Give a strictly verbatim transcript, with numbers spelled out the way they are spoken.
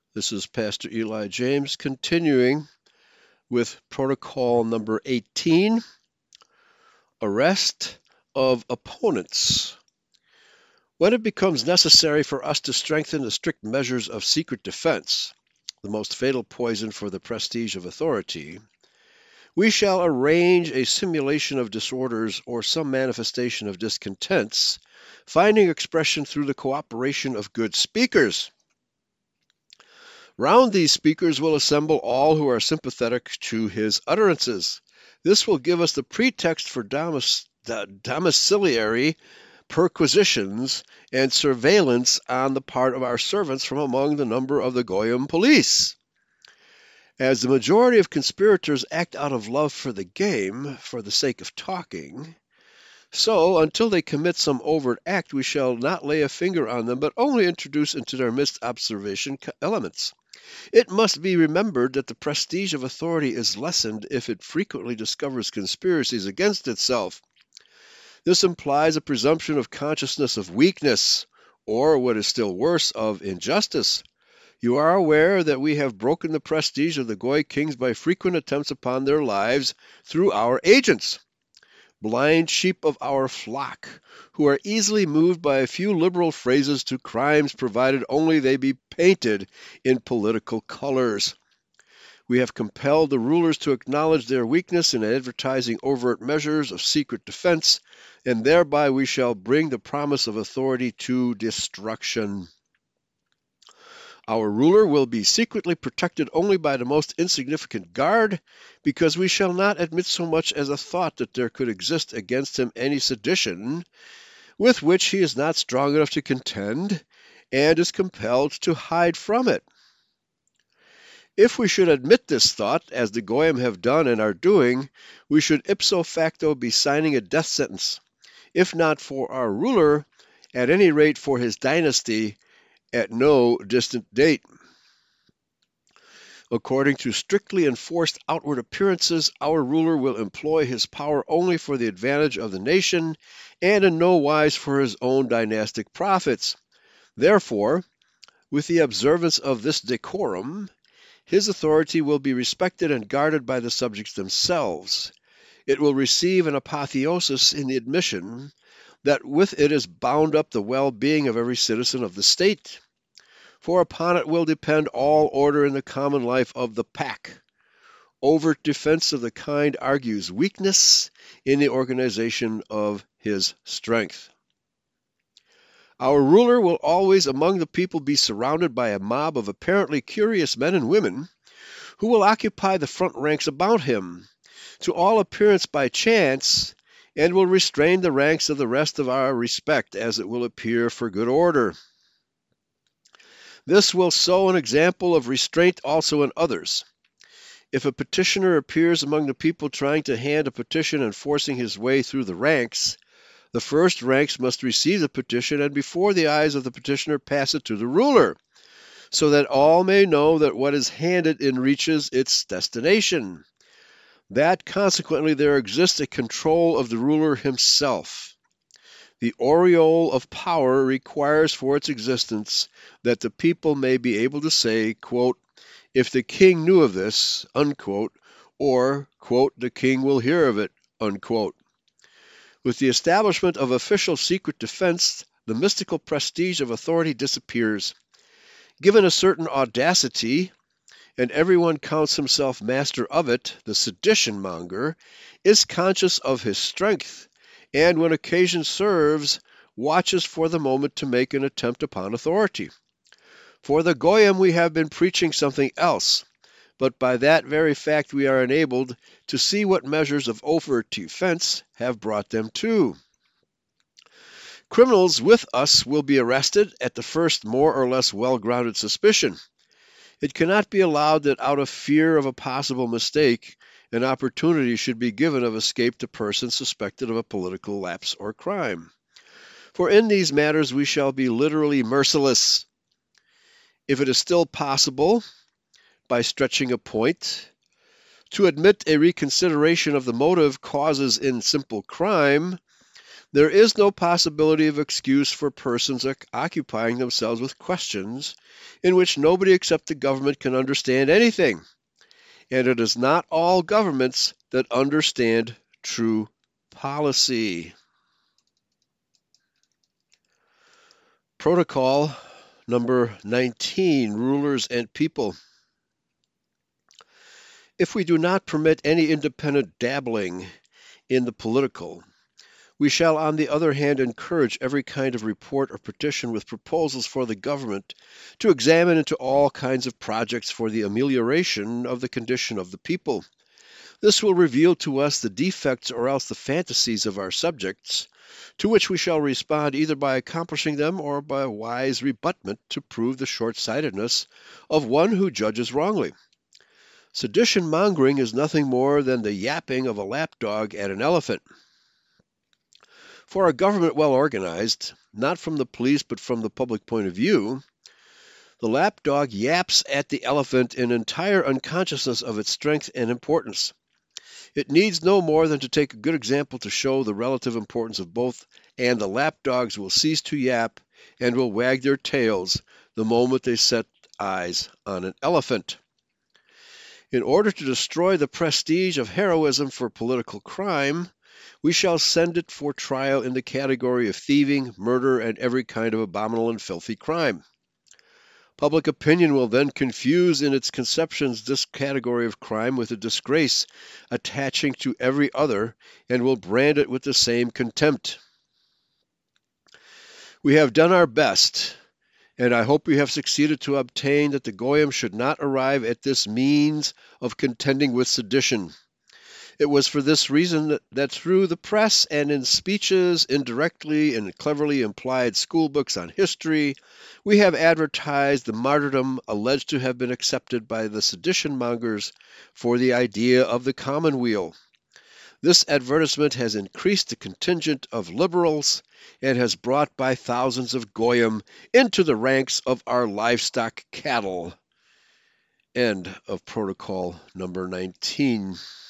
This is Pastor Eli James continuing with protocol number eighteen, arrest of opponents. When it becomes necessary for us to strengthen the strict measures of secret defense, the most fatal poison for the prestige of authority, we shall arrange a simulation of disorders or some manifestation of discontents, finding expression through the cooperation of good speakers. Round these speakers will assemble all who are sympathetic to his utterances. This will give us the pretext for domic- domiciliary perquisitions and surveillance on the part of our servants from among the number of the Goyim police. As the majority of conspirators act out of love for the game, for the sake of talking, so until they commit some overt act, we shall not lay a finger on them, but only introduce into their midst observation elements. It must be remembered that the prestige of authority is lessened if it frequently discovers conspiracies against itself. This implies a presumption of consciousness of weakness, or what is still worse, of injustice. You are aware that we have broken the prestige of the Goy kings by frequent attempts upon their lives through our agents. Blind sheep of our flock, who are easily moved by a few liberal phrases to crimes provided only they be painted in political colors. We have compelled the rulers to acknowledge their weakness in advertising overt measures of secret defense, and thereby we shall bring the promise of authority to destruction. Our ruler will be secretly protected only by the most insignificant guard, because we shall not admit so much as a thought that there could exist against him any sedition with which he is not strong enough to contend, and is compelled to hide from it. If we should admit this thought, as the Goyim have done and are doing, we should ipso facto be signing a death sentence, if not for our ruler, at any rate for his dynasty, at no distant date. According to strictly enforced outward appearances, our ruler will employ his power only for the advantage of the nation, and in no wise for his own dynastic profits. Therefore, with the observance of this decorum, his authority will be respected and guarded by the subjects themselves. It will receive an apotheosis in the admission that with it is bound up the well-being of every citizen of the state, for upon it will depend all order in the common life of the pack. Overt defense of the kind argues weakness in the organization of his strength. Our ruler will always among the people be surrounded by a mob of apparently curious men and women who will occupy the front ranks about him, to all appearance by chance, and will restrain the ranks of the rest of our respect, as it will appear for good order. This will show an example of restraint also in others. If a petitioner appears among the people trying to hand a petition and forcing his way through the ranks, the first ranks must receive the petition and before the eyes of the petitioner pass it to the ruler, so that all may know that what is handed in reaches its destination. That consequently there exists a control of the ruler himself. The aureole of power requires for its existence that the people may be able to say, quote, "If the king knew of this," unquote, or, quote, "the king will hear of it," unquote. With the establishment of official secret defense, the mystical prestige of authority disappears. Given a certain audacity, and everyone counts himself master of it, the sedition monger is conscious of his strength, and when occasion serves, watches for the moment to make an attempt upon authority. For the Goyim we have been preaching something else, but by that very fact we are enabled to see what measures of overt defense have brought them to. Criminals with us will be arrested at the first more or less well-grounded suspicion. It cannot be allowed that out of fear of a possible mistake, an opportunity should be given of escape to persons suspected of a political lapse or crime. For in these matters we shall be literally merciless. If it is still possible, by stretching a point, to admit a reconsideration of the motive causes in simple crime, There is no possibility of excuse for persons occupying themselves with questions in which nobody except the government can understand anything, and it is not all governments that understand true policy. Protocol number nineteen, Rulers and People. If we do not permit any independent dabbling in the political, we shall on the other hand encourage every kind of report or petition with proposals for the government to examine into all kinds of projects for the amelioration of the condition of the people. This will reveal to us the defects or else the fantasies of our subjects, to which we shall respond either by accomplishing them or by a wise rebutment to prove the short-sightedness of one who judges wrongly. Sedition-mongering is nothing more than the yapping of a lapdog at an elephant. For a government well organized, not from the police but from the public point of view, the lapdog yaps at the elephant in entire unconsciousness of its strength and importance. It needs no more than to take a good example to show the relative importance of both, and the lapdogs will cease to yap and will wag their tails the moment they set eyes on an elephant. In order to destroy the prestige of heroism for political crime, we shall send it for trial in the category of thieving, murder, and every kind of abominable and filthy crime. Public opinion will then confuse in its conceptions this category of crime with a disgrace attaching to every other, and will brand it with the same contempt. We have done our best, and I hope we have succeeded to obtain that the Goyim should not arrive at this means of contending with sedition. It was for this reason that, that through the press and in speeches, indirectly and cleverly implied school books on history, we have advertised the martyrdom alleged to have been accepted by the sedition mongers for the idea of the commonweal. This advertisement has increased the contingent of liberals and has brought by thousands of Goyim into the ranks of our livestock cattle. End of protocol number nineteen.